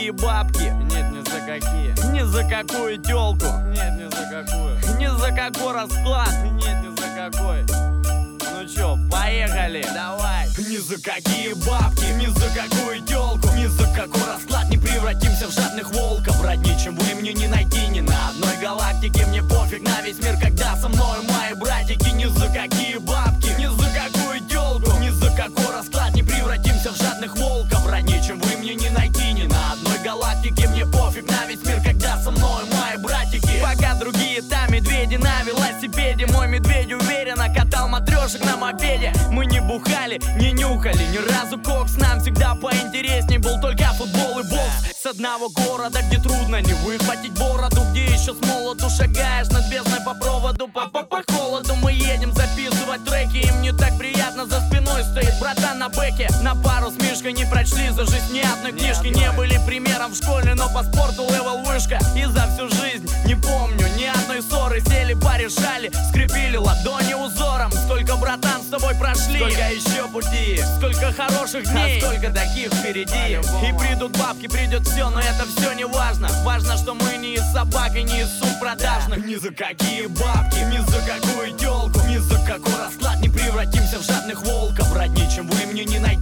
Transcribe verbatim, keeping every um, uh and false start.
какие бабки. Нет, ни за какие. Ни за какую тёлку. Нет, ни за какую. Ни за какой расклад. Нет, ни за какой. Ну чё, поехали. Давай. Ни за какие бабки, ни за какую тёлку, ни за какой расклад не превратимся в жадных волков. Роднее, чем вы, мне не найти ни на одной галактике. Мне пофиг на весь мир, когда со мной мои братики. Ни за какие бабки, ни за какую тёлку, ни за какой расклад не превратимся в жадных волков. Роднее, чем вы, мне не найти ни на одной галактике. Мне пофиг на весь мир, когда со мной мои братики. Пока другие там медведи на велосипеде, мой медведь уверенно катал матрешек на мопеде. Мы не бухали, не нюхали ни разу кокс. Нам всегда поинтересней был только футбол и бокс. С одного города, где трудно не выхватить бороду, где еще с молоду шагаешь над бездной по проводу. По, по, по холоду мы едем записывать треки, им не так приятно, за спиной стоит братан на бэке. На пару с Мишкой не прочли за жизнь ни одной книжки, не были примером в школе, но по спорту левел вышка. И за всю жизнь не помню ни одной ссоры, сели порешали, скрепили ладони узором. Сколько, братан, с тобой прошли, Сколько еще пути, сколько хороших дней, а сколько таких впереди. и придут бабки, придет все, но это все не важно. Важно, что мы не из собак и не из сум продажных. Ни за какие бабки, ни за какую тёлку, ни за какой расклад не превратимся в жадных волков. Роднее, чем вы, мне не найти